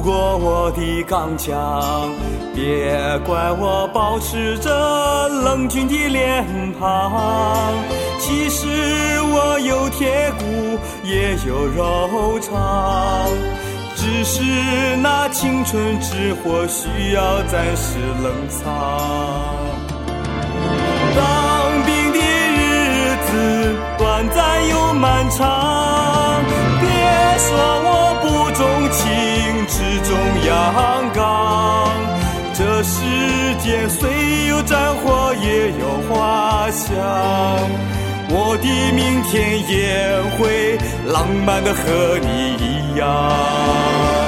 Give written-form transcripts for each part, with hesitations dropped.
过我的刚强，别怪我保持着冷峻的脸庞。其实我有铁骨也有肉肠，只是那青春之火需要暂时冷藏。当兵的日子短暂又漫长，别说我不重情，只重阳刚。这世间虽有战火也有花香，我的明天也会浪漫的和你一样。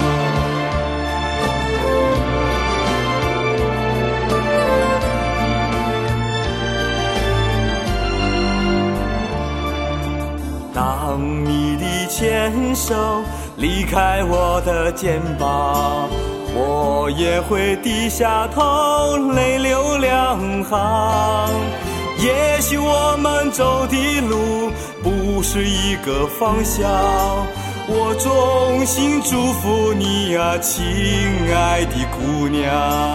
当你的牵手离开我的肩膀，我也会低下头泪流两行。也许我们走的路不是一个方向，我衷心祝福你啊，亲爱的姑娘。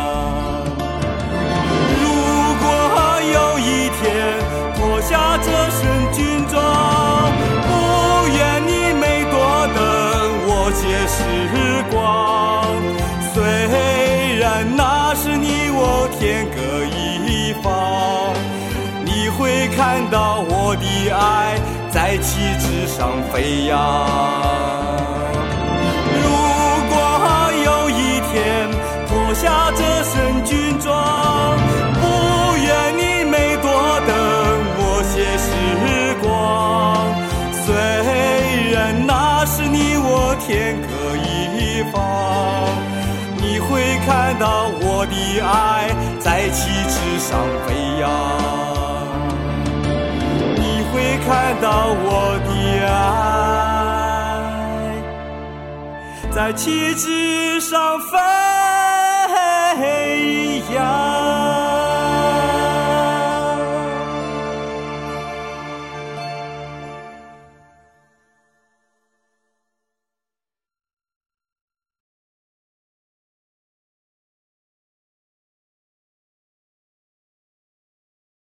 如果有一天脱下这身军装，不愿你每多等我些时光。虽然那是你我天各一方，你会看到我的爱在旗帜上飞扬。如果有一天脱下这身军装，不愿你每多等我些时光。虽然那是你我天各一方，你会看到我的爱在旗帜上飞扬，你会看到我的爱在旗帜上飞扬。